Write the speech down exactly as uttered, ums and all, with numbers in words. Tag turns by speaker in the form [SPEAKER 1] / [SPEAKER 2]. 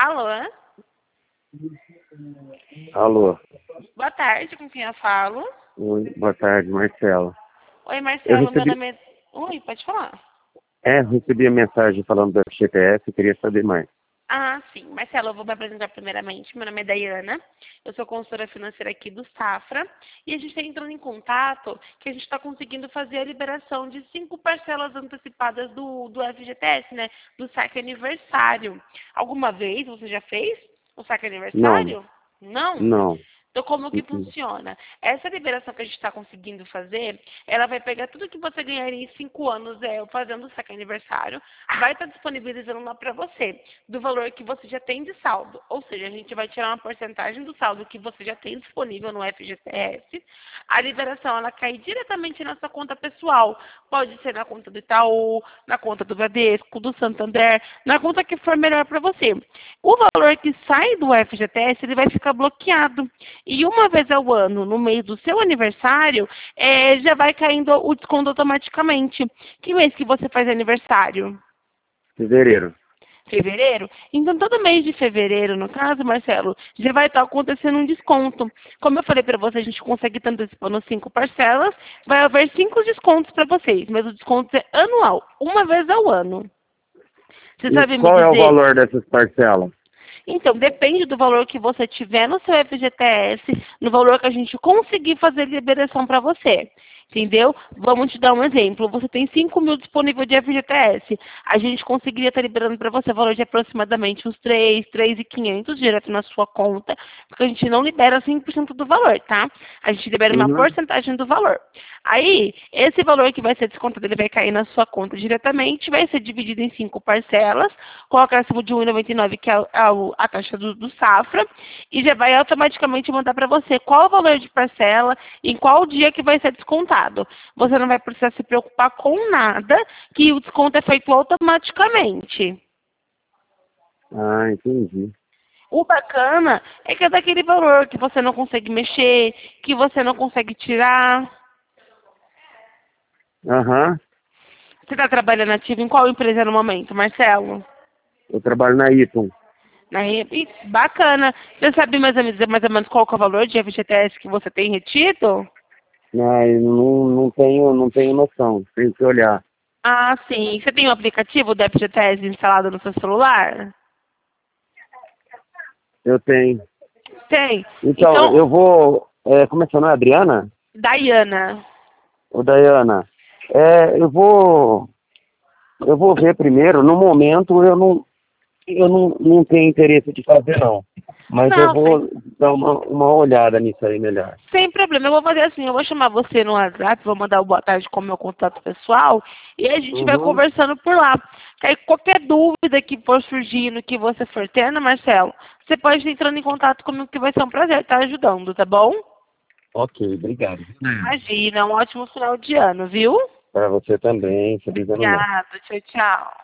[SPEAKER 1] Alô?
[SPEAKER 2] Alô.
[SPEAKER 1] Boa tarde, com quem eu falo?
[SPEAKER 2] Oi, boa tarde, Marcelo.
[SPEAKER 1] Oi,
[SPEAKER 2] Eu
[SPEAKER 1] Marcelo, meu
[SPEAKER 2] recebi,
[SPEAKER 1] nome é... Oi, pode falar.
[SPEAKER 2] é, recebi a mensagem falando do F G T S e queria saber mais.
[SPEAKER 1] Ah, sim. Marcelo, eu vou me apresentar primeiramente. Meu nome é Dayana, eu sou consultora financeira aqui do Safra e a gente está entrando em contato que a gente está conseguindo fazer a liberação de cinco parcelas antecipadas do, do F G T S, né? Do saque aniversário. Alguma vez você já fez o saque
[SPEAKER 2] Não,
[SPEAKER 1] aniversário? Não?
[SPEAKER 2] não.
[SPEAKER 1] Então, como que
[SPEAKER 2] Uh-uh.
[SPEAKER 1] funciona? Essa liberação que a gente está conseguindo fazer, ela vai pegar tudo que você ganharia em cinco anos é, fazendo o saque aniversário, vai estar disponibilizando lá para você, do valor que você já tem de saldo. Ou seja, a gente vai tirar uma porcentagem do saldo que você já tem disponível no F G T S. A liberação, ela cai diretamente na sua conta pessoal. Pode ser na conta do Itaú, na conta do Bradesco, do Santander, na conta que for melhor para você. O valor que sai do F G T S, ele vai ficar bloqueado. E uma vez ao ano, no mês do seu aniversário, é, já vai caindo o desconto automaticamente. Que mês que você faz aniversário?
[SPEAKER 2] Fevereiro.
[SPEAKER 1] Fevereiro? Então, todo mês de fevereiro, no caso, Marcelo, já vai estar acontecendo um desconto. Como eu falei para você, a gente consegue estar antecipando cinco parcelas, vai haver cinco descontos para vocês, mas o desconto é anual, uma vez ao ano. Você
[SPEAKER 2] E
[SPEAKER 1] sabe me
[SPEAKER 2] qual é o
[SPEAKER 1] dizer?
[SPEAKER 2] valor dessas parcelas?
[SPEAKER 1] Então, depende do valor que você tiver no seu F G T S, no valor que a gente conseguir fazer liberação para você. Entendeu? Vamos te dar um exemplo. Você tem cinco mil disponível de F G T S. A gente conseguiria estar liberando para você valor de aproximadamente uns três, três mil e quinhentos direto na sua conta, porque a gente não libera cem por cento do valor, tá? A gente libera uma
[SPEAKER 2] Uhum.
[SPEAKER 1] porcentagem do valor. Aí, esse valor que vai ser descontado, ele vai cair na sua conta diretamente, vai ser dividido em cinco parcelas, com o acréscimo de um vírgula noventa e nove, que é a, a taxa do, do Safra, e já vai automaticamente mandar para você qual o valor de parcela, em qual dia que vai ser descontado. Você não vai precisar se preocupar com nada, que o desconto é feito automaticamente.
[SPEAKER 2] Ah, entendi.
[SPEAKER 1] O bacana é que é daquele valor que você não consegue mexer, que você não consegue tirar.
[SPEAKER 2] Aham.
[SPEAKER 1] Você está trabalhando ativo em qual empresa no momento, Marcelo?
[SPEAKER 2] Eu trabalho na Iton.
[SPEAKER 1] Na Re- Ih, bacana. Você sabe mais ou, menos, mais ou menos qual que é o valor de F G T S que você tem retido?
[SPEAKER 2] Mas não, não tenho, não tenho noção. Tenho que olhar.
[SPEAKER 1] Ah, sim. Você tem o aplicativo do F G T S instalado no seu celular?
[SPEAKER 2] Eu tenho.
[SPEAKER 1] Tem.
[SPEAKER 2] Então,
[SPEAKER 1] Então,
[SPEAKER 2] eu vou. É, como é seu nome? Adriana?
[SPEAKER 1] Dayana.
[SPEAKER 2] Ô, Dayana. É, eu vou. Eu vou ver primeiro. No momento, eu não. Eu não, não tenho interesse de fazer, não. Mas eu
[SPEAKER 1] Não, sem,
[SPEAKER 2] vou dar uma, uma olhada nisso aí melhor.
[SPEAKER 1] sem problema. Eu vou fazer assim, eu vou chamar você no WhatsApp, vou mandar o boa tarde com o meu contato pessoal e a gente vai
[SPEAKER 2] Uhum.
[SPEAKER 1] conversando por lá. Aí qualquer dúvida que for surgindo, que você for tendo, Marcelo, você pode estar entrando em contato comigo que vai ser um prazer estar ajudando, tá bom?
[SPEAKER 2] Ok, obrigado.
[SPEAKER 1] Imagina, um ótimo final de ano, viu?
[SPEAKER 2] Para você também. Feliz ano novo.
[SPEAKER 1] Obrigada, tchau, tchau.